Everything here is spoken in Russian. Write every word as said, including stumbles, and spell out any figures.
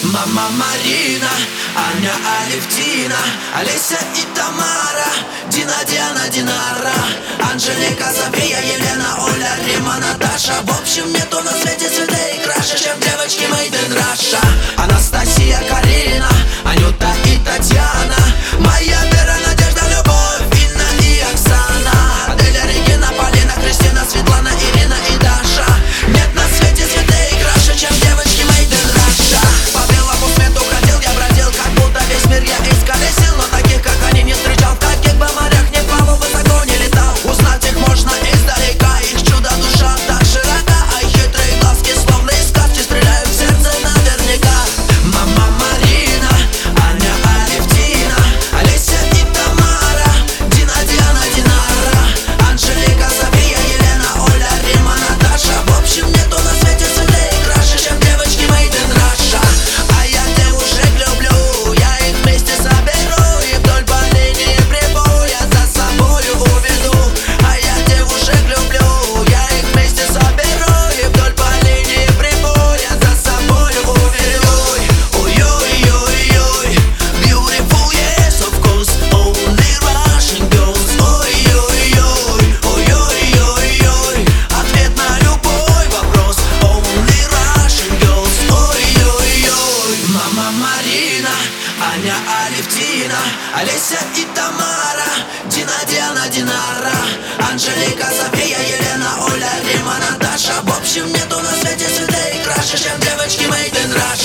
Мама Марина, Аня Алевтина, Олеся и Тамара, Дина, Диана, Динара, Анжелика, София, Елена, Оля, Рима, Наташа. В общем, нету на свете цветей краше, чем девочки Made in Russia. Анастасия, Карина, Анюта и Татьяна, моя Вера, Надежда, Любовь, Инна и Оксана, Аделя, Регина, Полина, Кристина, Светлана, Ирина и Даша. Нет на свете цветей краше, чем девочки Made in Russia. По белому свету ходил, я бродил, как будто весь мир я исколесил, но таких, как они, не встречал. В каких бы морях не плавал, высоко не летал. Узнать их можно издалека, их чудо-душа так широка, а их хитрые глазки, словно из сказки, стреляют в сердце наверняка. Мама Марина, Аня Алевтина, Олеся и Тамара, Дина, Диана, Динара, Анжелика, София, Елена, Оля, Рима, Наташа. В общем, нету на свете цветей краше, чем девочки Made in Russia. А я девушек люблю, я их вместе соберу и вдоль по линии прибоя за собою уведу. А я девушек люблю, я их вместе соберу и вдоль по линии прибоя за собою уведу. Ой-ой-ой-ой, beautiful, yes, of course, only Russian girls. Ой-ой-ой, ой-ой-ой-ой, ответ на любой вопрос, only Russian girls. Ой-ой-ой. Мама Марина, Аня Алевтина, Олеся и Тамара, Дина, Диана, Динара, Анжелика, София, Елена, Оля, Рима, Наташа. В общем, нету на свете цветей краше, чем девочки Made in Russia.